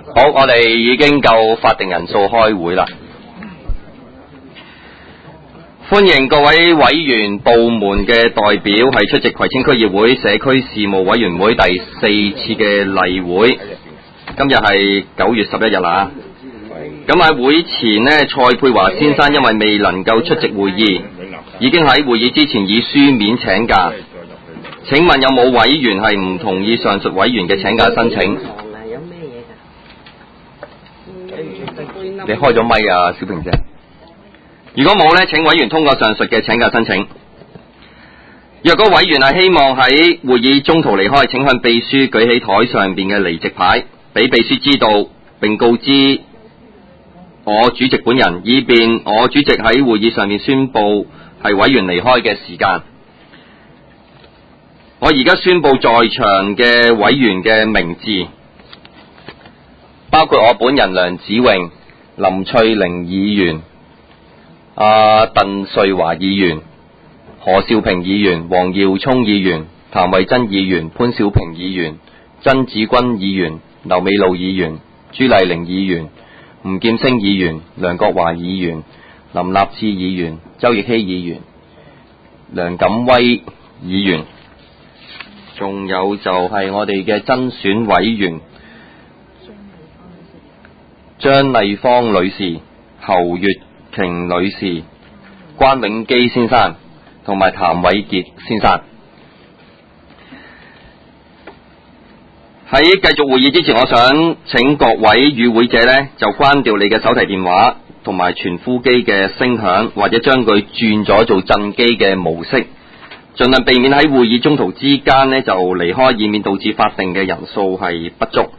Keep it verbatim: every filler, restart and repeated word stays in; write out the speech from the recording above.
好，我哋已經夠法定人數開會啦。歡迎各位委員部門嘅代表係出席葵青區議會社區事務委員會第四次嘅例會。今日係九月十一日啦。咁喺會前呢，蔡佩華先生因為未能夠出席會議，已經喺會議之前以書面請假。請問有冇委員係唔同意上述委員嘅請假申請？你開咗咪啊，小平姐。如果冇呢，請委員通過上述嘅請假申請。若果委員係希望喺會議中途離開，請向秘書舉起台上邊嘅離席牌，俾秘書知道，並告知我主席本人，以便我主席喺會議上面宣布係委員離開嘅時間。我而家宣布在場嘅委員嘅名字，包括我本人梁子穎、林翠玲議員、阿鄧瑞華議員、何兆平議員、黃耀聰議員、譚慧珍議員、潘小平議員、曾子君議員、劉美露議員、朱麗玲議員、吳劍星議員、梁國華議員、林立志議員、周奕希議員、梁錦威議員，仲有就係我哋嘅增選委員張麗芳女士、侯月瓊女士、關永基先生同埋譚偉傑先生。喺繼續會議之前，我想請各位與會者呢，就關掉你嘅手提電話同埋傳呼機嘅聲響，或者將佢轉咗做震機嘅模式，盡量避免喺會議中途之間呢就離開，以免導致法定嘅人數係不足。